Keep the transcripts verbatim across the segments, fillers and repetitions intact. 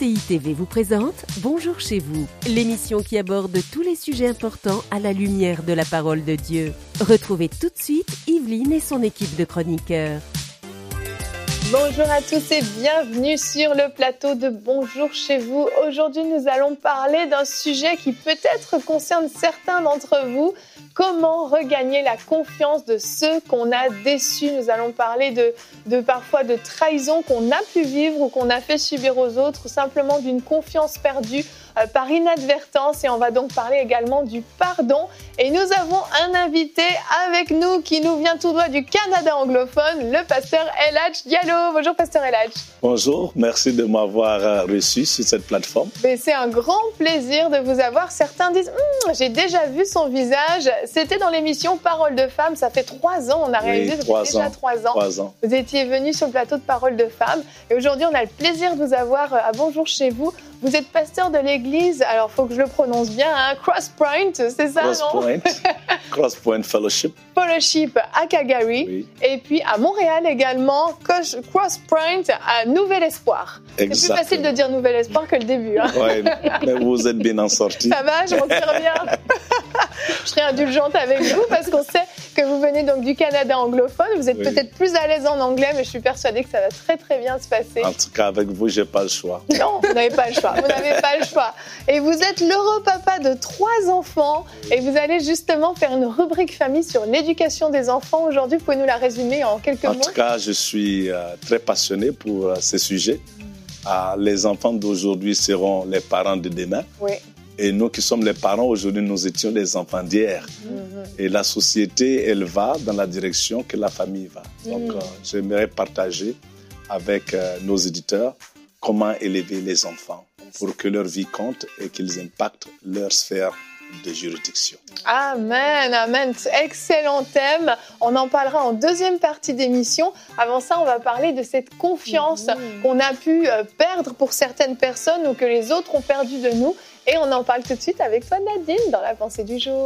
C I T V vous présente Bonjour chez vous, l'émission qui aborde tous les sujets importants à la lumière de la parole de Dieu. Retrouvez tout de suite Yveline et son équipe de chroniqueurs. Bonjour à tous et bienvenue sur le plateau de Bonjour chez vous. Aujourd'hui, nous allons parler d'un sujet qui peut-être concerne certains d'entre vous. Comment regagner la confiance de ceux qu'on a déçus? Nous allons parler de, de parfois de trahison qu'on a pu vivre ou qu'on a fait subir aux autres, simplement d'une confiance perdue euh, par inadvertance. Et on va donc parler également du pardon. Et nous avons un invité avec nous qui nous vient tout droit du Canada anglophone, le pasteur El Hadj Diallo. Bonjour pasteur El Hadj. Bonjour, merci de m'avoir reçu sur cette plateforme. Mais c'est un grand plaisir de vous avoir. Certains disent hm, « j'ai déjà vu son visage ». C'était dans l'émission Parole de Femmes, ça fait trois ans, on a réalisé, oui, ça trois fait déjà ans, trois ans. trois ans. Vous étiez venu sur le plateau de Parole de Femmes et aujourd'hui on a le plaisir de vous avoir à Bonjour chez vous. Vous êtes pasteur de l'église, alors il faut que je le prononce bien, hein, Cross Point, c'est ça, Cross non? Point, Cross Point Fellowship. Fellowship à Calgary, oui. Et puis à Montréal également, Cross Point à Nouvel Espoir. Exactement. C'est plus facile de dire Nouvel Espoir que le début. Hein. Oui, mais vous êtes bien en sortie. Ça va, je m'en tire bien. Je serai indulgente avec vous parce qu'on sait que vous venez donc du Canada anglophone. Vous êtes oui. peut-être plus à l'aise en anglais, mais je suis persuadée que ça va très très bien se passer. En tout cas, avec vous, j'ai pas le choix. Non, vous n'avez pas le choix. Vous n'avez pas le choix. Et vous êtes l'heureux papa de trois enfants et vous allez justement faire une rubrique famille sur l'éducation des enfants. Aujourd'hui, vous pouvez nous la résumer en quelques en mots? En tout cas, je suis euh, très passionné pour euh, ces sujets. Ah, les enfants d'aujourd'hui seront les parents de demain. Oui. Et nous qui sommes les parents, aujourd'hui, nous étions les enfants d'hier. Mm-hmm. Et la société, elle va dans la direction que la famille va. Donc, mm. euh, j'aimerais partager avec euh, nos éditeurs comment élever les enfants pour que leur vie compte et qu'ils impactent leur sphère de juridiction. Amen, amen. Excellent thème. On en parlera en deuxième partie d'émission. Avant ça, on va parler de cette confiance mmh. qu'on a pu perdre pour certaines personnes ou que les autres ont perdu de nous. Et on en parle tout de suite avec toi, Nadine, dans la pensée du jour.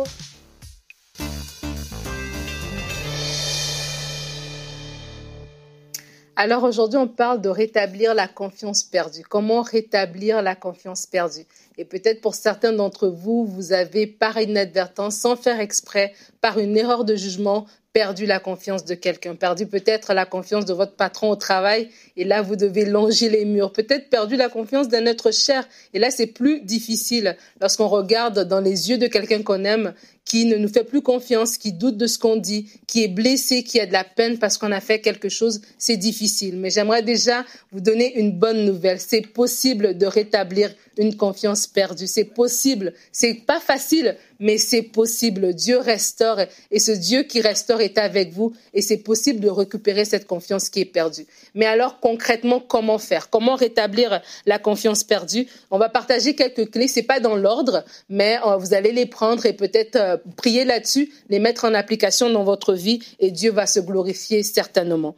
Alors aujourd'hui, on parle de rétablir la confiance perdue. Comment rétablir la confiance perdue? Et peut-être pour certains d'entre vous, vous avez par inadvertance, sans faire exprès, par une erreur de jugement, perdu la confiance de quelqu'un, perdu peut-être la confiance de votre patron au travail, et là, vous devez longer les murs. Peut-être perdu la confiance d'un être cher, et là, c'est plus difficile lorsqu'on regarde dans les yeux de quelqu'un qu'on aime, qui ne nous fait plus confiance, qui doute de ce qu'on dit, qui est blessé, qui a de la peine parce qu'on a fait quelque chose, c'est difficile. Mais j'aimerais déjà vous donner une bonne nouvelle. C'est possible de rétablir une confiance perdue. C'est possible. C'est pas facile, mais c'est possible. Dieu restaure et ce Dieu qui restaure est avec vous et c'est possible de récupérer cette confiance qui est perdue. Mais alors, concrètement, comment faire? Comment rétablir la confiance perdue? On va partager quelques clés. C'est pas dans l'ordre, mais vous allez les prendre et peut-être prier là-dessus, les mettre en application dans votre vie et Dieu va se glorifier certainement.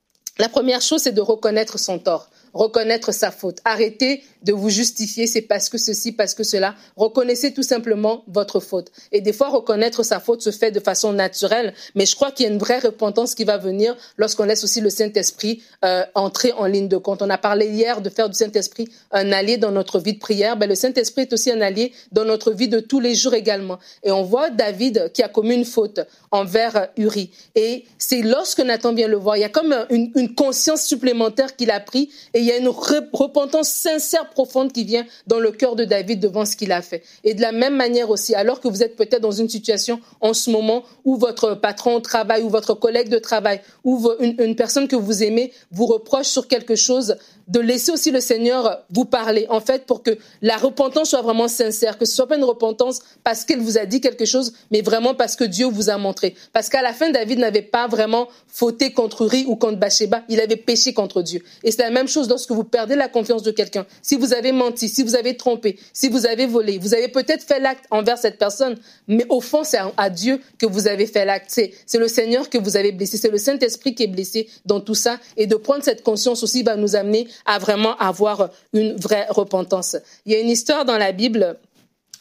La première chose, c'est de reconnaître son tort, reconnaître sa faute. Arrêtez de vous justifier, c'est parce que ceci, parce que cela. Reconnaissez tout simplement votre faute. Et des fois, reconnaître sa faute se fait de façon naturelle, mais je crois qu'il y a une vraie repentance qui va venir lorsqu'on laisse aussi le Saint-Esprit euh, entrer en ligne de compte. On a parlé hier de faire du Saint-Esprit un allié dans notre vie de prière. Ben, le Saint-Esprit est aussi un allié dans notre vie de tous les jours également. Et on voit David qui a commis une faute envers Uri. Et c'est lorsque Nathan vient le voir, il y a comme une, une conscience supplémentaire qu'il a pris et il y a une repentance sincère profonde qui vient dans le cœur de David devant ce qu'il a fait. Et de la même manière aussi, alors que vous êtes peut-être dans une situation en ce moment où votre patron au travail ou votre collègue de travail ou une, une personne que vous aimez vous reproche sur quelque chose, de laisser aussi le Seigneur vous parler, en fait, pour que la repentance soit vraiment sincère, que ce soit pas une repentance parce qu'elle vous a dit quelque chose, mais vraiment parce que Dieu vous a montré. Parce qu'à la fin, David n'avait pas vraiment fauté contre Uri ou contre Bathsheba, il avait péché contre Dieu. Et c'est la même chose lorsque vous perdez la confiance de quelqu'un. Si vous avez menti, si vous avez trompé, si vous avez volé, vous avez peut-être fait l'acte envers cette personne, mais au fond, c'est à Dieu que vous avez fait l'acte. C'est, c'est le Seigneur que vous avez blessé, c'est le Saint-Esprit qui est blessé dans tout ça. Et de prendre cette conscience aussi va nous amener à vraiment avoir une vraie repentance. Il y a une histoire dans la Bible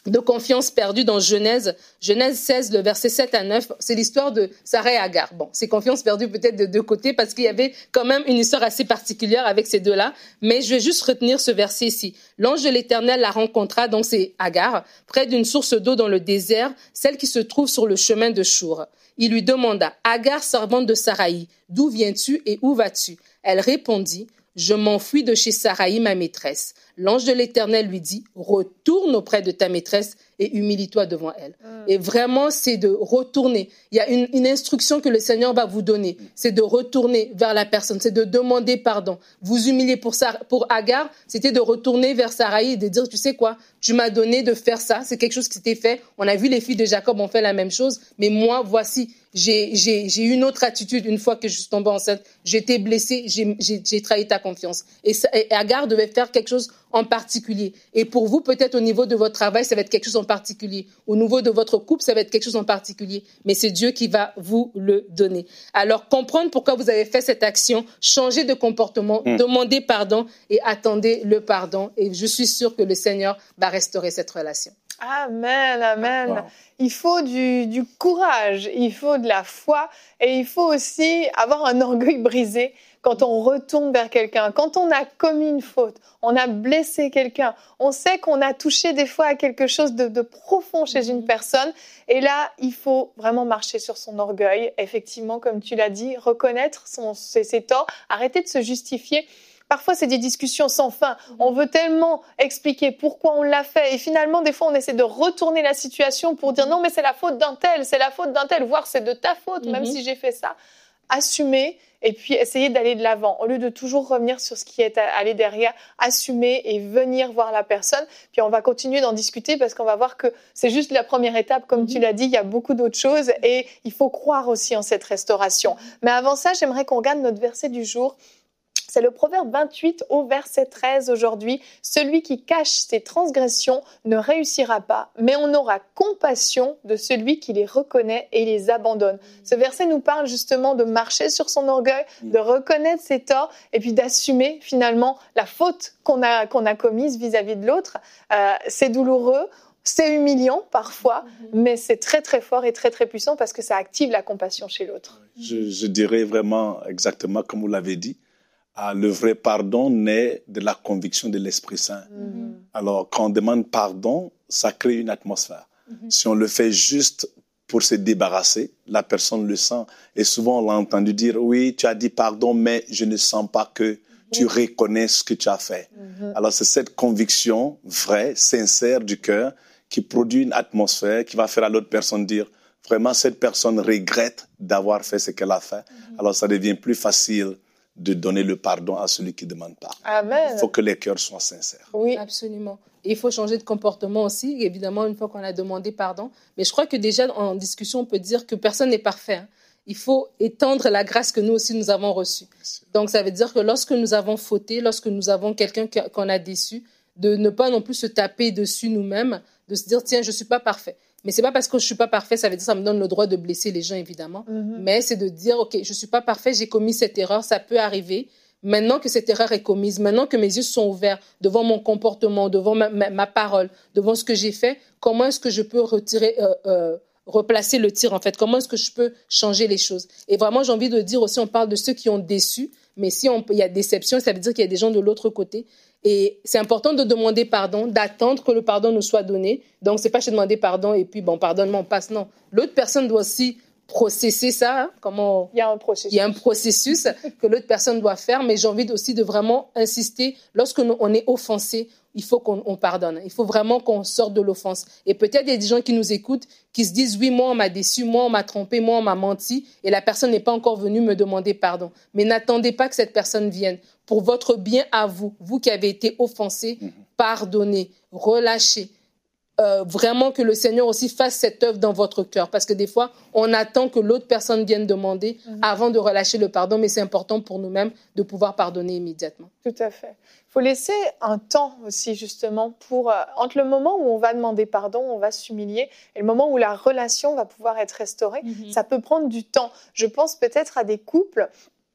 de confiance perdue dans Genèse, Genèse seize, le verset sept à neuf, c'est l'histoire de Sarah et Agar. Bon, c'est confiance perdue peut-être de deux côtés parce qu'il y avait quand même une histoire assez particulière avec ces deux-là, mais je vais juste retenir ce verset ici. L'ange de l'Éternel la rencontra, donc c'est Agar, près d'une source d'eau dans le désert, celle qui se trouve sur le chemin de Chour. Il lui demanda, Agar, servante de Saraï, d'où viens-tu et où vas-tu? Elle répondit, je m'enfuis de chez Saraï, ma maîtresse. L'ange de l'Éternel lui dit, retourne auprès de ta maîtresse et humilie-toi devant elle. Mm. Et vraiment, c'est de retourner. Il y a une, une instruction que le Seigneur va vous donner. C'est de retourner vers la personne. C'est de demander pardon. Vous humilier pour, Sarah, pour Agar, c'était de retourner vers Saraï et de dire, tu sais quoi, tu m'as donné de faire ça. C'est quelque chose qui t'est fait. On a vu les filles de Jacob ont fait la même chose. Mais moi, voici, j'ai, j'ai, j'ai eu une autre attitude une fois que je suis tombée enceinte. J'ai été blessée, j'ai, j'ai, j'ai trahi ta confiance. Et, ça, et Agar devait faire quelque chose en particulier. Et pour vous, peut-être au niveau de votre travail, ça va être quelque chose en particulier. Au niveau de votre couple, ça va être quelque chose en particulier. Mais c'est Dieu qui va vous le donner. Alors, comprendre pourquoi vous avez fait cette action, changer de comportement, mmh. demandez pardon et attendez le pardon. Et je suis sûre que le Seigneur va restaurer cette relation. Amen, amen. Wow. Il faut du, du courage, il faut de la foi et il faut aussi avoir un orgueil brisé quand on retourne vers quelqu'un, quand on a commis une faute, on a blessé quelqu'un, on sait qu'on a touché des fois à quelque chose de, de profond chez une personne et là, il faut vraiment marcher sur son orgueil, effectivement, comme tu l'as dit, reconnaître son, ses, ses torts, arrêter de se justifier. Parfois, c'est des discussions sans fin. On veut tellement expliquer pourquoi on l'a fait. Et finalement, des fois, on essaie de retourner la situation pour dire non, mais c'est la faute d'un tel, c'est la faute d'un tel, voire c'est de ta faute, mm-hmm. même si j'ai fait ça. Assumer et puis essayer d'aller de l'avant. Au lieu de toujours revenir sur ce qui est allé derrière, assumer et venir voir la personne. Puis on va continuer d'en discuter parce qu'on va voir que c'est juste la première étape. Comme mm-hmm. tu l'as dit, il y a beaucoup d'autres choses et il faut croire aussi en cette restauration. Mais avant ça, j'aimerais qu'on regarde notre verset du jour. C'est le proverbe vingt-huit au verset treize aujourd'hui. Celui qui cache ses transgressions ne réussira pas, mais on aura compassion de celui qui les reconnaît et les abandonne. Ce verset nous parle justement de marcher sur son orgueil, de reconnaître ses torts et puis d'assumer finalement la faute qu'on a, qu'on a commise vis-à-vis de l'autre. Euh, c'est douloureux. C'est humiliant parfois, mm-hmm. mais c'est très très fort et très très puissant parce que ça active la compassion chez l'autre. Je, je dirais vraiment exactement comme vous l'avez dit. Ah, le vrai pardon naît de la conviction de l'Esprit Saint. Mm-hmm. Alors, quand on demande pardon, ça crée une atmosphère. Mm-hmm. Si on le fait juste pour se débarrasser, la personne le sent. Et souvent, on l'a entendu dire, oui, tu as dit pardon, mais je ne sens pas que mm-hmm. tu reconnais ce que tu as fait. Mm-hmm. Alors, c'est cette conviction vraie, sincère du cœur qui produit une atmosphère qui va faire à l'autre personne dire, vraiment, cette personne regrette d'avoir fait ce qu'elle a fait. Mm-hmm. Alors, ça devient plus facile de donner le pardon à celui qui demande pardon. Amen. Il faut que les cœurs soient sincères. Oui, absolument. Et il faut changer de comportement aussi, évidemment, une fois qu'on a demandé pardon. Mais je crois que déjà, en discussion, on peut dire que personne n'est parfait. Hein. Il faut étendre la grâce que nous aussi, nous avons reçue. Donc, ça veut dire que lorsque nous avons fauté, lorsque nous avons quelqu'un qu'on a déçu, de ne pas non plus se taper dessus nous-mêmes, de se dire, tiens, je ne suis pas parfait. Mais c'est pas parce que je suis pas parfait, ça veut dire ça me donne le droit de blesser les gens, évidemment. Mm-hmm. Mais c'est de dire, OK, je suis pas parfait, j'ai commis cette erreur, ça peut arriver. Maintenant que cette erreur est commise, maintenant que mes yeux sont ouverts devant mon comportement, devant ma, ma, ma parole, devant ce que j'ai fait, comment est-ce que je peux retirer, euh, euh, replacer le tir, en fait? Comment est-ce que je peux changer les choses? Et vraiment, j'ai envie de dire aussi, on parle de ceux qui ont déçu, mais si on, il y a déception, ça veut dire qu'il y a des gens de l'autre côté. Et c'est important de demander pardon, d'attendre que le pardon nous soit donné. Donc, c'est pas je demander pardon et puis, bon, pardonne-moi, on passe. Non. L'autre personne doit aussi processer ça. Hein, comment... Il y a un processus. Il y a un processus que l'autre personne doit faire. Mais j'ai envie aussi de vraiment insister. Lorsque nous, on est offensé, il faut qu'on on pardonne. Il faut vraiment qu'on sorte de l'offense. Et peut-être il y a des gens qui nous écoutent, qui se disent, oui, moi, on m'a déçu, moi, on m'a trompé, moi, on m'a menti. Et la personne n'est pas encore venue me demander pardon. Mais n'attendez pas que cette personne vienne. Pour votre bien à vous, vous qui avez été offensé, mmh. pardonnez, relâchez. Euh, vraiment que le Seigneur aussi fasse cette œuvre dans votre cœur. Parce que des fois, on attend que l'autre personne vienne demander mmh. avant de relâcher le pardon. Mais c'est important pour nous-mêmes de pouvoir pardonner immédiatement. Tout à fait. Il faut laisser un temps aussi, justement, pour, euh, entre le moment où on va demander pardon, on va s'humilier, et le moment où la relation va pouvoir être restaurée. Mmh. Ça peut prendre du temps. Je pense peut-être à des couples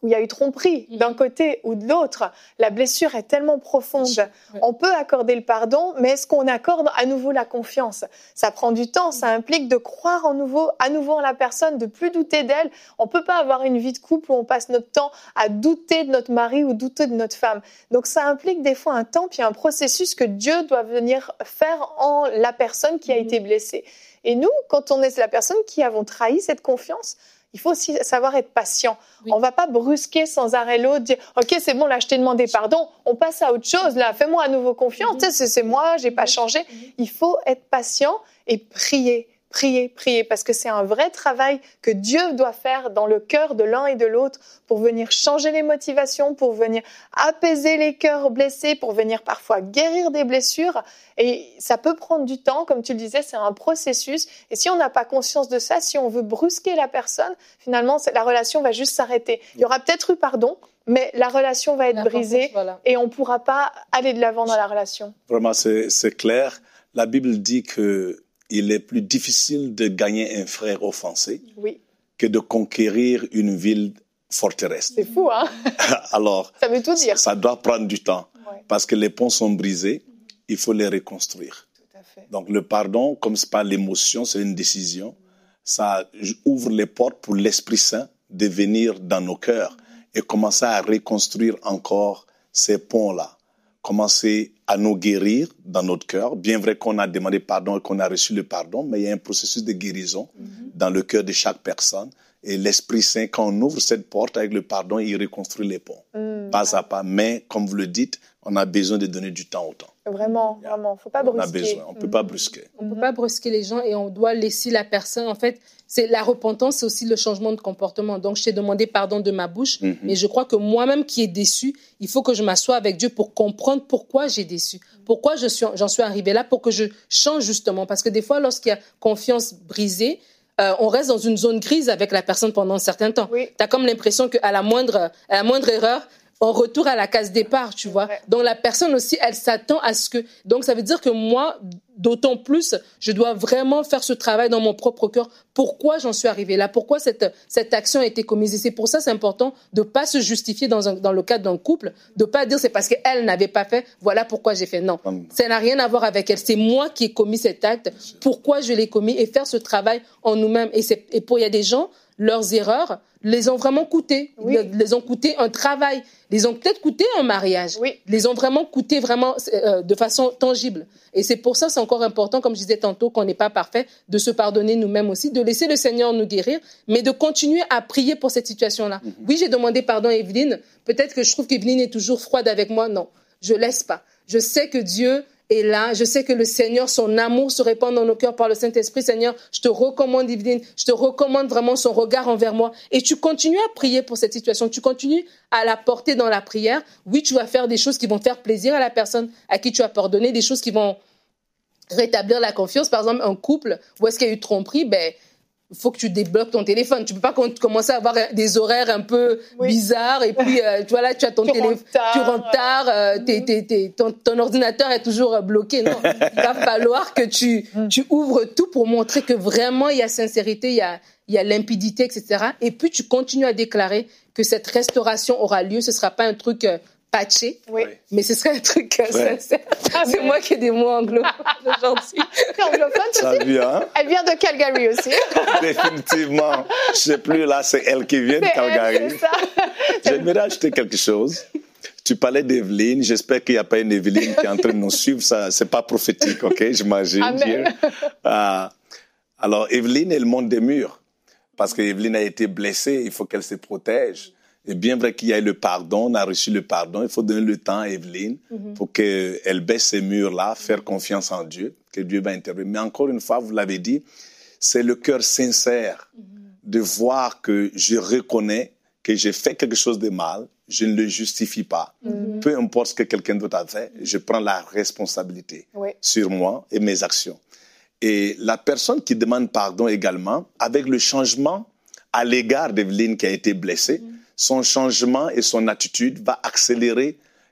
où il y a eu tromperie d'un côté ou de l'autre, la blessure est tellement profonde. On peut accorder le pardon, mais est-ce qu'on accorde à nouveau la confiance? Ça prend du temps, ça implique de croire en nouveau, à nouveau en la personne, de plus douter d'elle. On peut pas avoir une vie de couple où on passe notre temps à douter de notre mari ou douter de notre femme. Donc ça implique des fois un temps puis un processus que Dieu doit venir faire en la personne qui a été blessée. Et nous, quand on est la personne qui avons trahi cette confiance, il faut aussi savoir être patient. Oui. On ne va pas brusquer sans arrêt l'autre, dire « Ok, c'est bon, là, je t'ai demandé pardon, on passe à autre chose, là, fais-moi à nouveau confiance, mm-hmm. tu sais, c'est, c'est moi, je n'ai pas changé. Mm-hmm. » Il faut être patient et prier, prier, prier, parce que c'est un vrai travail que Dieu doit faire dans le cœur de l'un et de l'autre pour venir changer les motivations, pour venir apaiser les cœurs blessés, pour venir parfois guérir des blessures. Et ça peut prendre du temps, comme tu le disais, c'est un processus. Et si on n'a pas conscience de ça, si on veut brusquer la personne, finalement, la relation va juste s'arrêter. Il y aura peut-être eu pardon, mais la relation va être brisée voilà. et on ne pourra pas aller de l'avant dans la relation. Vraiment, c'est, c'est clair. La Bible dit qu'il est plus difficile de gagner un frère offensé oui. que de conquérir une ville forteresse. C'est fou, hein? Alors, ça veut tout dire. Ça doit prendre du temps ouais. parce que les ponts sont brisés. Il faut les reconstruire. Tout à fait. Donc le pardon, comme c'est pas l'émotion, c'est une décision, mmh. ça ouvre les portes pour l'Esprit Saint de venir dans nos cœurs mmh. et commencer à reconstruire encore ces ponts-là. Commencer à nous guérir dans notre cœur. Bien vrai qu'on a demandé pardon et qu'on a reçu le pardon, mais il y a un processus de guérison mmh. dans le cœur de chaque personne. Et l'Esprit Saint, quand on ouvre cette porte avec le pardon, il reconstruit les ponts, mmh. pas à pas. Mais, comme vous le dites, on a besoin de donner du temps au temps. Vraiment, yeah. vraiment. Faut pas brusquer. On a besoin. On peut mmh. pas brusquer. On peut pas brusquer les gens et on doit laisser la personne. En fait, c'est la repentance, c'est aussi le changement de comportement. Donc, je t'ai demandé pardon de ma bouche, mmh. mais je crois que moi-même qui est déçu, il faut que je m'assoie avec Dieu pour comprendre pourquoi j'ai déçu, pourquoi je suis, j'en suis arrivée là, pour que je change justement. Parce que des fois, lorsqu'il y a confiance brisée, Euh, on reste dans une zone grise avec la personne pendant un certain temps. Oui. Tu as comme l'impression qu'à la moindre, à la moindre erreur, on retourne à la case départ, tu vois. Ouais. Donc, la personne aussi, elle s'attend à ce que... Donc, ça veut dire que moi, d'autant plus, je dois vraiment faire ce travail dans mon propre cœur. Pourquoi j'en suis arrivée là? Pourquoi cette, cette action a été commise? Et c'est pour ça, c'est important de ne pas se justifier dans, un, dans le cadre d'un couple, de ne pas dire c'est parce qu'elle n'avait pas fait, voilà pourquoi j'ai fait. Non, ça n'a rien à voir avec elle. C'est moi qui ai commis cet acte. Pourquoi je l'ai commis? Et faire ce travail en nous-mêmes. Et, c'est, et pour il y a des gens, leurs erreurs les ont vraiment coûté. Oui. Les ont coûté un travail. Les ont peut-être coûté un mariage. Oui. Les ont vraiment coûté vraiment euh, de façon tangible. Et c'est pour ça, c'est encore important, comme je disais tantôt, qu'on n'est pas parfait, de se pardonner nous-mêmes aussi, de laisser le Seigneur nous guérir, mais de continuer à prier pour cette situation-là. Mm-hmm. Oui, j'ai demandé pardon à Evelyne. Peut-être que je trouve qu'Evelyne est toujours froide avec moi. Non, je laisse pas. Je sais que Dieu est là. Je sais que le Seigneur, son amour se répand dans nos cœurs par le Saint-Esprit. Seigneur, je te recommande, Evelyne, je te recommande vraiment son regard envers moi. Et tu continues à prier pour cette situation. Tu continues à la porter dans la prière. Oui, tu vas faire des choses qui vont faire plaisir à la personne à qui tu as pardonné, des choses qui vont rétablir la confiance. Par exemple, un couple où est-ce qu'il y a eu tromperie, ben, il faut que tu débloques ton téléphone. Tu peux pas commencer à avoir des horaires un peu oui. bizarres et puis euh, tu vois là, tu as ton téléphone, tu rentres tard, euh, t'es, t'es, t'es, ton, ton ordinateur est toujours bloqué. Non, il va falloir que tu tu ouvres tout pour montrer que vraiment il y a sincérité, il y a il y a limpidité, et cetera. Et puis tu continues à déclarer que cette restauration aura lieu. Ce sera pas un truc euh, patché, oui. mais ce serait un truc euh, sincère. Ah, c'est moi qui ai des mots anglo aujourd'hui. C'est anglophone, ça vient. Elle vient de Calgary aussi. Définitivement. Je sais plus, là, c'est elle qui vient de Calgary. Elle, c'est ça. J'aimerais ajouter quelque chose. Tu parlais d'Evelyne. J'espère qu'il n'y a pas une Evelyne qui est en train de nous suivre. Ça, c'est pas prophétique, ok? J'imagine. Amen. Euh, alors, Evelyne, elle monte des murs. Parce qu'Evelyne a été blessée. Il faut qu'elle se protège. Et bien vrai qu'il y ait le pardon, on a reçu le pardon, il faut donner le temps à Evelyne mm-hmm. pour qu'elle baisse ces murs-là, faire confiance en Dieu, que Dieu va intervenir. Mais encore une fois, vous l'avez dit, c'est le cœur sincère mm-hmm. de voir que je reconnais que j'ai fait quelque chose de mal, je ne le justifie pas. Mm-hmm. Peu importe ce que quelqu'un d'autre a fait, je prends la responsabilité oui. sur moi et mes actions. Et la personne qui demande pardon également, avec le changement à l'égard d'Evelyne qui a été blessée, mm-hmm. son changement et son attitude va accélérer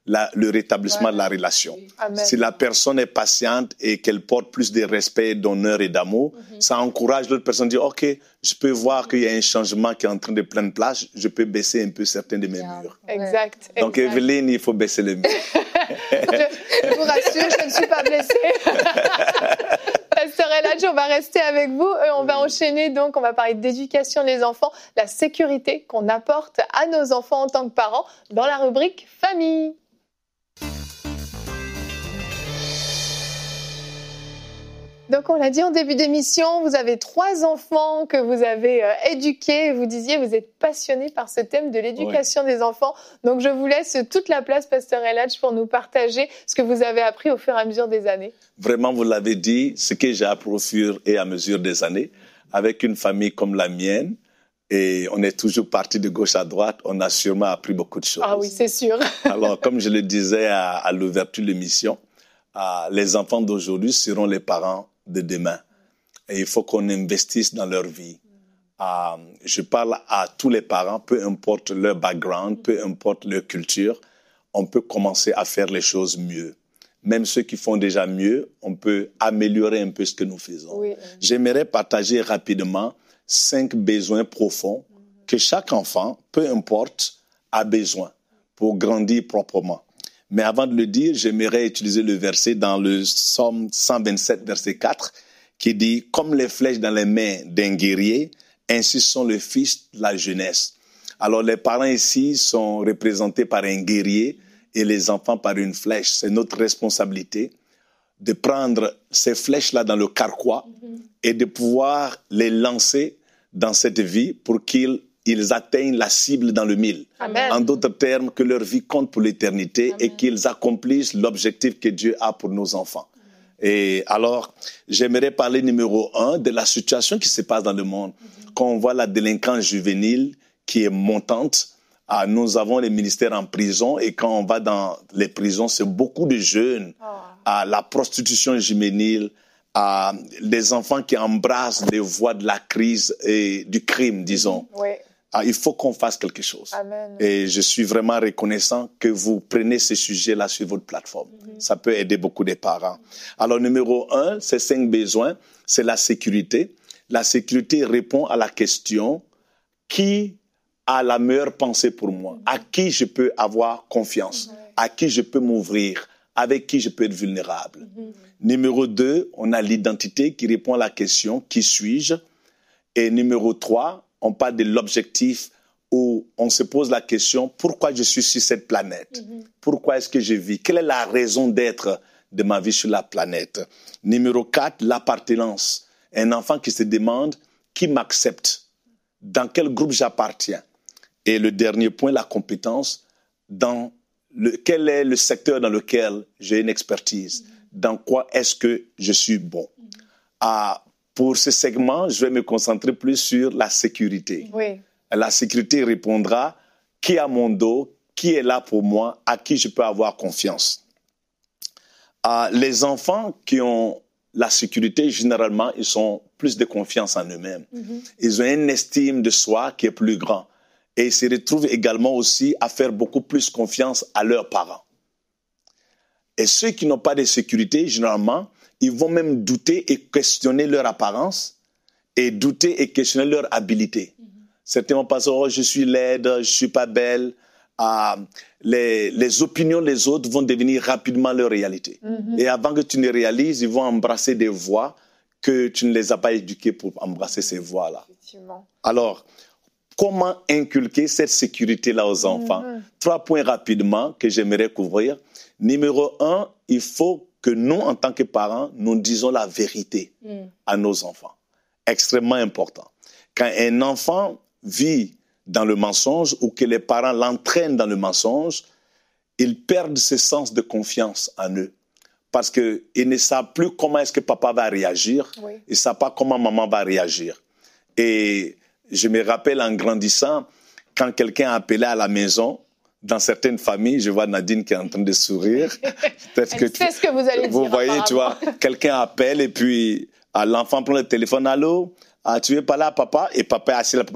la, le rétablissement Ouais. de la relation. Amen. Si la personne est patiente et qu'elle porte plus de respect, d'honneur et d'amour, mm-hmm. ça encourage l'autre personne à dire, OK, je peux voir qu'il y a un changement qui est en train de prendre place, je peux baisser un peu certains de mes yeah. murs. Exact. Donc, exact. Evelyne, il faut baisser les murs. je, je vous rassure, je ne suis pas blessée. Pasteur Eladj, on va rester avec vous et on va enchaîner. Donc, on va parler d'éducation des enfants, la sécurité qu'on apporte à nos enfants en tant que parents dans la rubrique famille. Donc, on l'a dit en début d'émission, vous avez trois enfants que vous avez euh, éduqués. Vous disiez, vous êtes passionné par ce thème de l'éducation ouais. des enfants. Donc, je vous laisse toute la place, Pasteur Eladj, pour nous partager ce que vous avez appris au fur et à mesure des années. Vraiment, vous l'avez dit, ce que j'ai appris au fur et à mesure des années, avec une famille comme la mienne, et on est toujours parti de gauche à droite, on a sûrement appris beaucoup de choses. Ah oui, c'est sûr. Alors, comme je le disais à, à l'ouverture de l'émission, à, les enfants d'aujourd'hui seront les parents de demain. Et il faut qu'on investisse dans leur vie. Euh, je parle à tous les parents, peu importe leur background, peu importe leur culture, on peut commencer à faire les choses mieux. Même ceux qui font déjà mieux, on peut améliorer un peu ce que nous faisons. Oui. J'aimerais partager rapidement cinq besoins profonds que chaque enfant, peu importe, a besoin pour grandir proprement. Mais avant de le dire, j'aimerais utiliser le verset dans le Psaume cent vingt-sept, verset quatre, qui dit « Comme les flèches dans les mains d'un guerrier, ainsi sont les fils de la jeunesse. » Alors, les parents ici sont représentés par un guerrier et les enfants par une flèche. C'est notre responsabilité de prendre ces flèches-là dans le carquois mm-hmm. et de pouvoir les lancer dans cette vie pour qu'ils ils atteignent la cible dans le mille. Amen. En d'autres termes, que leur vie compte pour l'éternité. Amen. Et qu'ils accomplissent l'objectif que Dieu a pour nos enfants. Amen. Et alors, j'aimerais parler numéro un de la situation qui se passe dans le monde. Mm-hmm. Quand on voit la délinquance juvénile qui est montante, ah, nous avons les ministères en prison et quand on va dans les prisons, c'est beaucoup de jeunes. Oh. Ah, la prostitution juvénile, ah, les enfants qui embrassent les voies de la crise et du crime, disons. Oui. Ah, il faut qu'on fasse quelque chose. Amen. Et je suis vraiment reconnaissant que vous preniez ce sujet-là sur votre plateforme. Mm-hmm. Ça peut aider beaucoup de parents. Alors, numéro un, ces cinq besoins, c'est la sécurité. La sécurité répond à la question qui a la meilleure pensée pour moi, mm-hmm. à qui je peux avoir confiance, mm-hmm. à qui je peux m'ouvrir, avec qui je peux être vulnérable. Mm-hmm. Numéro deux, on a l'identité qui répond à la question qui suis-je. Et numéro trois, on parle de l'objectif où on se pose la question pourquoi je suis sur cette planète, mm-hmm. pourquoi est-ce que je vis, quelle est la raison d'être de ma vie sur la planète. Numéro quatre, l'appartenance. Un enfant qui se demande qui m'accepte, dans quel groupe j'appartiens. Et le dernier point, la compétence, dans le, quel est le secteur dans lequel j'ai une expertise, mm-hmm. dans quoi est-ce que je suis bon. Mm-hmm. À, Pour ce segment, je vais me concentrer plus sur la sécurité. Oui. La sécurité répondra qui est à mon dos, qui est là pour moi, à qui je peux avoir confiance. Euh, les enfants qui ont la sécurité, généralement, ils ont plus de confiance en eux-mêmes. Mm-hmm. Ils ont une estime de soi qui est plus grande. Et ils se retrouvent également aussi à faire beaucoup plus confiance à leurs parents. Et ceux qui n'ont pas de sécurité, généralement, ils vont même douter et questionner leur apparence et douter et questionner leur habileté. Mm-hmm. Certains vont penser, oh, je suis laide, je ne suis pas belle. Ah, les, les opinions des autres vont devenir rapidement leur réalité. Mm-hmm. Et avant que tu ne réalises, ils vont embrasser des voies que tu ne les as pas éduqués pour embrasser ces voies-là. Alors, comment inculquer cette sécurité-là aux enfants? Mm-hmm. Trois points rapidement que j'aimerais couvrir. Numéro un, il faut que nous, en tant que parents, nous disons la vérité mm. à nos enfants. Extrêmement important. Quand un enfant vit dans le mensonge ou que les parents l'entraînent dans le mensonge, ils perdent ce sens de confiance en eux. Parce qu'ils ne savent plus comment est-ce que papa va réagir. Oui. Ils ne savent pas comment maman va réagir. Et je me rappelle en grandissant, quand quelqu'un a appelé à la maison, dans certaines familles, je vois Nadine qui est en train de sourire. Peut-être que tu, ce que vous allez vous dire. Voyez, tu vois, quelqu'un appelle et puis l'enfant prend le téléphone. Allô, ah, tu veux parler à papa? Et papa est assis là, papa dit,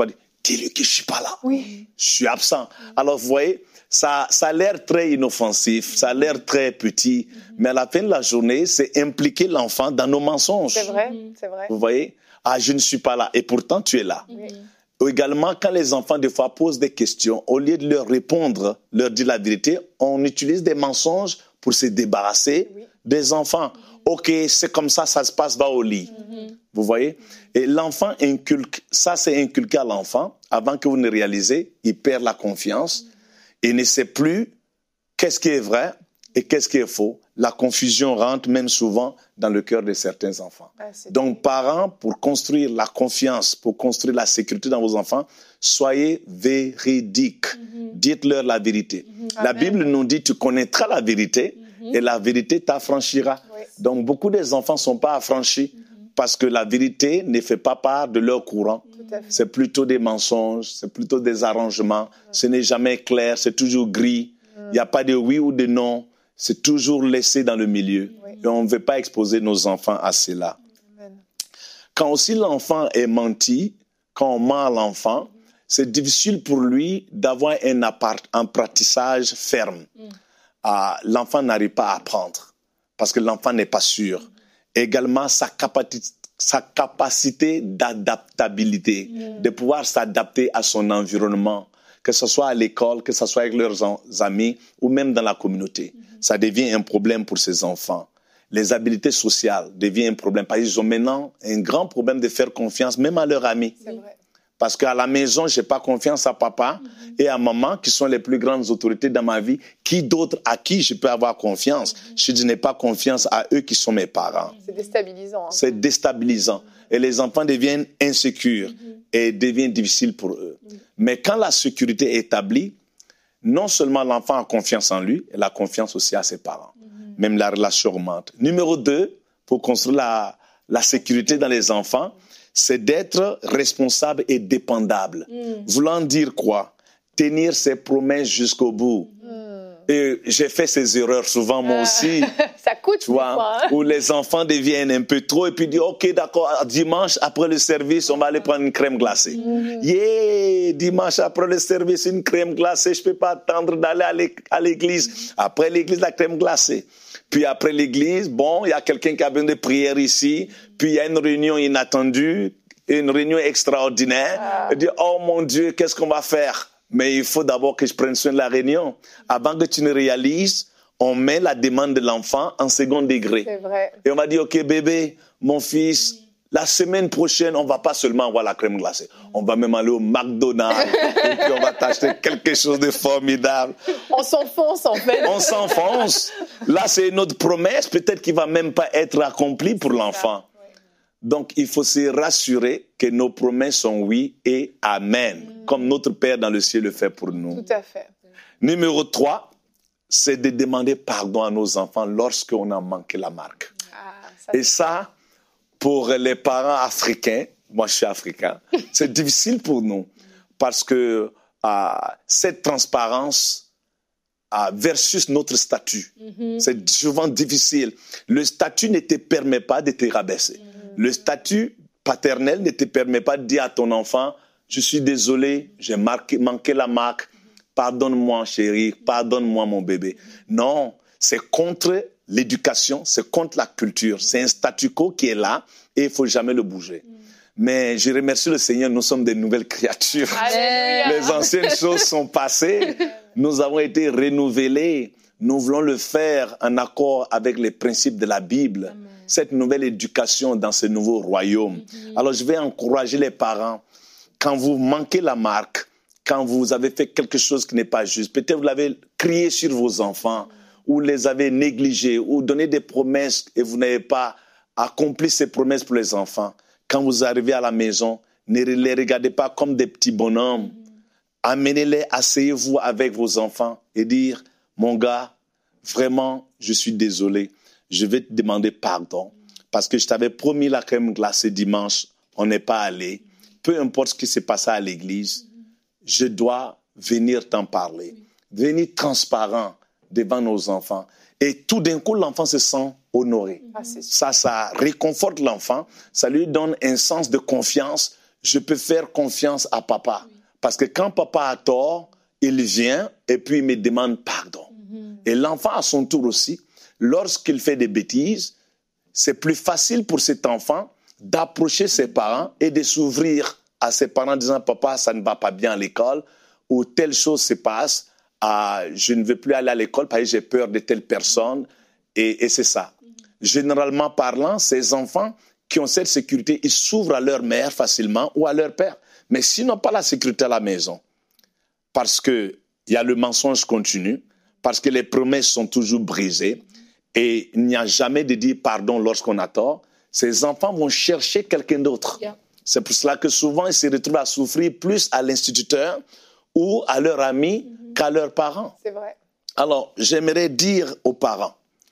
dis-lui que je suis pas là. Oui. Je suis absent. Alors, vous voyez, ça, ça a l'air très inoffensif, ça a l'air très petit, mais à la fin de la journée, c'est impliquer l'enfant dans nos mensonges. C'est vrai, c'est vrai. Vous voyez? Ah, je ne suis pas là. Et pourtant, tu es là. Oui. Également, quand les enfants, des fois, posent des questions, au lieu de leur répondre, leur dire la vérité, on utilise des mensonges pour se débarrasser oui. des enfants. OK, c'est comme ça, ça se passe, va au lit. Mm-hmm. Vous voyez? Et l'enfant inculque, ça c'est inculqué à l'enfant, avant que vous ne réalisez, il perd la confiance, mm-hmm. il ne sait plus qu'est-ce qui est vrai et qu'est-ce qui est faux. La confusion rentre même souvent dans le cœur de certains enfants. Ah, Donc, parents, pour construire la confiance, pour construire la sécurité dans vos enfants, soyez véridiques. Mm-hmm. Dites-leur la vérité. Mm-hmm. La Bible nous dit, tu connaîtras la vérité mm-hmm. et la vérité t'affranchira. Oui. Donc, beaucoup des enfants ne sont pas affranchis mm-hmm. parce que la vérité ne fait pas part de leur courant. C'est plutôt des mensonges, c'est plutôt des arrangements. Mm-hmm. Ce n'est jamais clair, c'est toujours gris. Il mm-hmm. n'y a pas de oui ou de non. C'est toujours laissé dans le milieu. Oui. Et on ne veut pas exposer nos enfants à cela. Amen. Quand aussi l'enfant est menti, quand on ment à l'enfant, mm. c'est difficile pour lui d'avoir un, appart- un apprentissage ferme. Mm. Ah, l'enfant n'arrive pas à apprendre parce que l'enfant n'est pas sûr. Mm. Également, sa, capacité, sa capacité d'adaptabilité, mm. de pouvoir s'adapter à son environnement, que ce soit à l'école, que ce soit avec leurs amis ou même dans la communauté. Mm-hmm. Ça devient un problème pour ces enfants. Les habiletés sociales deviennent un problème parce qu'ils ont maintenant un grand problème de faire confiance même à leurs amis. C'est vrai. Parce qu'à la maison, je n'ai pas confiance à papa mm-hmm. et à maman qui sont les plus grandes autorités dans ma vie. Qui d'autre à qui je peux avoir confiance? Mm-hmm. Je n'ai pas confiance à eux qui sont mes parents. C'est déstabilisant. Hein. C'est déstabilisant. Mm-hmm. Et les enfants deviennent insécures mm-hmm. et deviennent difficiles pour eux. Mm-hmm. Mais quand la sécurité est établie, non seulement l'enfant a confiance en lui, il a confiance aussi à ses parents. Mm-hmm. Même la relation augmente. Numéro deux, pour construire la, la sécurité dans les enfants, c'est d'être responsable et dépendable. Mm. Voulant dire quoi? Tenir ses promesses jusqu'au bout. Mm. Et j'ai fait ces erreurs souvent, moi aussi. Ça coûte, tu vois, fois, hein? Où les enfants deviennent un peu trop et puis disent, OK, d'accord, dimanche, après le service, on va aller prendre une crème glacée. Mm. Yeah, dimanche, après le service, une crème glacée, je ne peux pas attendre d'aller à l'église. Après l'église, la crème glacée. Puis après l'église, bon, il y a quelqu'un qui a besoin de prière ici. Puis il y a une réunion inattendue, une réunion extraordinaire. Ah. Il dit, oh mon Dieu, qu'est-ce qu'on va faire? Mais il faut d'abord que je prenne soin de la réunion. Avant que tu ne réalises, on met la demande de l'enfant en second degré. C'est vrai. Et on va dire, OK, bébé, mon fils, la semaine prochaine, on va pas seulement avoir la crème glacée. On va même aller au McDonald's. Et puis on va t'acheter quelque chose de formidable. On s'enfonce, en fait. On s'enfonce. Là, c'est une autre promesse, peut-être qui va même pas être accomplie pour l'enfant. Donc, il faut se rassurer que nos promesses sont oui et amen, mmh. comme notre Père dans le ciel le fait pour nous. Tout à fait. Numéro trois, c'est de demander pardon à nos enfants lorsqu'on a manqué la marque. Ah, ça, et ça, pour les parents africains, moi je suis africain, c'est difficile pour nous parce que euh, cette transparence euh, versus notre statut, mmh. c'est souvent difficile. Le statut ne te permet pas de te rabaisser. Mmh. Le statut paternel ne te permet pas de dire à ton enfant, je suis désolé, j'ai marqué, manqué la marque, pardonne-moi chérie, pardonne-moi mon bébé. Non, c'est contre l'éducation, c'est contre la culture. C'est un statu quo qui est là et il ne faut jamais le bouger. Mais je remercie le Seigneur, nous sommes des nouvelles créatures. Alléluia. Les anciennes choses sont passées, nous avons été renouvelés. Nous voulons le faire en accord avec les principes de la Bible. Amen. Cette nouvelle éducation dans ce nouveau royaume. Mm-hmm. Alors, je vais encourager les parents. Quand vous manquez la marque, quand vous avez fait quelque chose qui n'est pas juste, peut-être vous l'avez crié sur vos enfants, mm-hmm. ou les avez négligés, ou donné des promesses et vous n'avez pas accompli ces promesses pour les enfants. Quand vous arrivez à la maison, ne les regardez pas comme des petits bonhommes. Mm-hmm. Amenez-les, asseyez-vous avec vos enfants et dire, mon gars, vraiment, je suis désolé. Je vais te demander pardon parce que je t'avais promis la crème glacée dimanche. On n'est pas allé. Peu importe ce qui s'est passé à l'église, je dois venir t'en parler. Venir transparent devant nos enfants. Et tout d'un coup, l'enfant se sent honoré. Ah, ça, ça réconforte l'enfant. Ça lui donne un sens de confiance. Je peux faire confiance à papa. Parce que quand papa a tort, il vient et puis il me demande pardon. Mm-hmm. Et l'enfant, à son tour aussi, lorsqu'il fait des bêtises, c'est plus facile pour cet enfant d'approcher ses parents et de s'ouvrir à ses parents en disant « Papa, ça ne va pas bien à l'école » ou « Telle chose se passe, ah, je ne veux plus aller à l'école parce que j'ai peur de telle personne. » Et, et c'est ça. Généralement parlant, ces enfants qui ont cette sécurité, ils s'ouvrent à leur mère facilement ou à leur père. Mais s'ils n'ont pas la sécurité à la maison, parce qu'il y a le mensonge continu, parce que les promesses sont toujours brisées, et il n'y a jamais de dire pardon lorsqu'on a tort, ces enfants vont chercher quelqu'un d'autre. Yeah. C'est pour cela que souvent, ils se retrouvent à souffrir plus à l'instituteur ou à leur ami mm-hmm. qu'à leurs parents. C'est vrai. Alors, j'aimerais dire aux parents,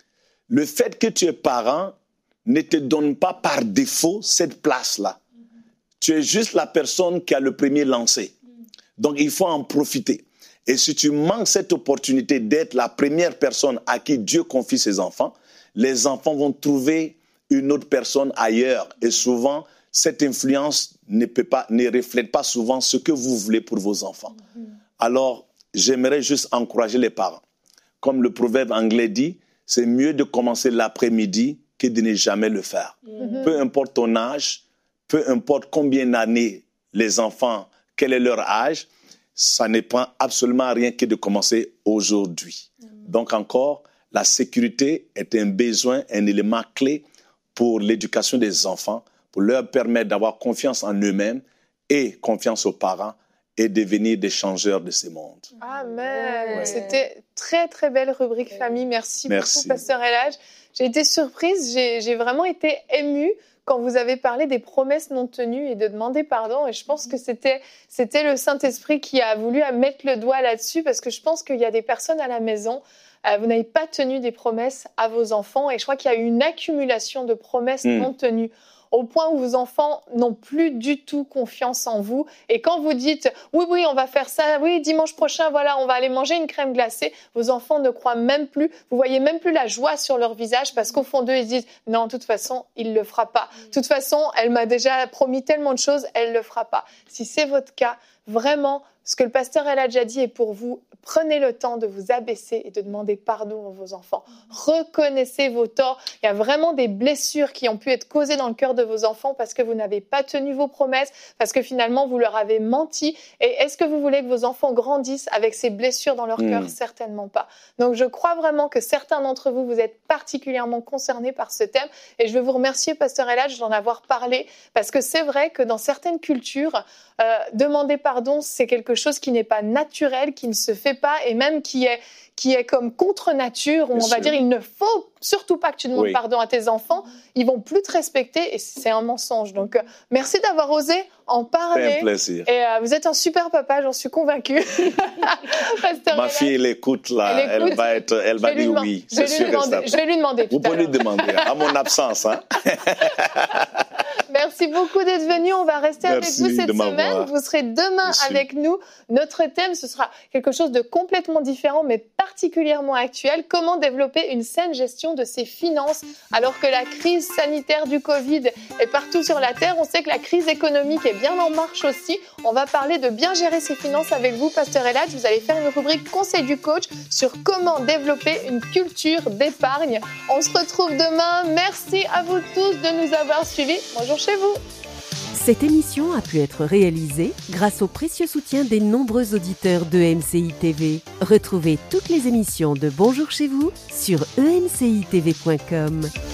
le fait que tu es parent ne te donne pas par défaut cette place-là. Mm-hmm. Tu es juste la personne qui a le premier lancé. Mm-hmm. Donc, il faut en profiter. Et si tu manques cette opportunité d'être la première personne à qui Dieu confie ses enfants, les enfants vont trouver une autre personne ailleurs. Et souvent, cette influence ne peut pas, ne reflète pas souvent ce que vous voulez pour vos enfants. Mm-hmm. Alors, j'aimerais juste encourager les parents. Comme le proverbe anglais dit, c'est mieux de commencer l'après-midi que de ne jamais le faire. Mm-hmm. Peu importe ton âge, peu importe combien d'années les enfants, quel est leur âge, ça ne prend absolument rien que de commencer aujourd'hui. Mm. Donc encore, la sécurité est un besoin, un élément clé pour l'éducation des enfants, pour leur permettre d'avoir confiance en eux-mêmes et confiance aux parents et devenir des changeurs de ce monde. Amen. Ouais. C'était très, très belle rubrique famille. Merci, Merci. beaucoup, Pasteur Elhadj. J'ai été surprise, j'ai, j'ai vraiment été émue quand vous avez parlé des promesses non tenues et de demander pardon. Et je pense que c'était, c'était le Saint-Esprit qui a voulu mettre le doigt là-dessus, parce que je pense qu'il y a des personnes à la maison, euh, vous n'avez pas tenu des promesses à vos enfants. Et je crois qu'il y a eu une accumulation de promesses mmh. non tenues, au point où vos enfants n'ont plus du tout confiance en vous. Et quand vous dites « oui, oui, on va faire ça, oui, dimanche prochain, voilà, on va aller manger une crème glacée », vos enfants ne croient même plus, vous voyez même plus la joie sur leur visage, parce qu'au fond d'eux, ils disent « non, de toute façon, il ne le fera pas. De toute façon, elle m'a déjà promis tellement de choses, elle ne le fera pas. » Si c'est votre cas, vraiment, ce que le pasteur Elhadj a dit est pour vous. Prenez le temps de vous abaisser et de demander pardon à vos enfants. Reconnaissez vos torts. Il y a vraiment des blessures qui ont pu être causées dans le cœur de vos enfants parce que vous n'avez pas tenu vos promesses, parce que finalement, vous leur avez menti. Et est-ce que vous voulez que vos enfants grandissent avec ces blessures dans leur mmh. cœur ? Certainement pas. Donc, je crois vraiment que certains d'entre vous, vous êtes particulièrement concernés par ce thème. Et je veux vous remercier, pasteur Elhadj, d'en avoir parlé, parce que c'est vrai que dans certaines cultures, euh, demander pardon, c'est quelque chose qui n'est pas naturel, qui ne se fait pas, et même qui est, qui est comme contre nature, où Bien on va sûr. dire il ne faut surtout pas que tu demandes oui. pardon à tes enfants, ils vont plus te respecter, et c'est un mensonge. Donc, euh, merci d'avoir osé en parler. C'est un plaisir. Et euh, vous êtes un super papa, j'en suis convaincue. Ma fille, elle écoute là, elle, écoute, elle va, être, elle va dire demander, oui. Je vais, sûr demander, je vais lui demander. Vous pouvez lui demander, à mon absence. Hein. Merci beaucoup d'être venu. On va rester Merci avec vous cette semaine. M'avoir. Vous serez demain Merci. avec nous. Notre thème, ce sera quelque chose de complètement différent, mais particulièrement actuel. Comment développer une saine gestion de ses finances alors que la crise sanitaire du Covid est partout sur la Terre. On sait que la crise économique est bien en marche aussi. On va parler de bien gérer ses finances avec vous, pasteur Elhadj. Vous allez faire une rubrique Conseil du coach sur comment développer une culture d'épargne. On se retrouve demain. Merci à vous tous de nous avoir suivis. Bonjour chez vous. Cette émission a pu être réalisée grâce au précieux soutien des nombreux auditeurs de E M C I T V. Retrouvez toutes les émissions de Bonjour chez vous sur e m c i t v point com.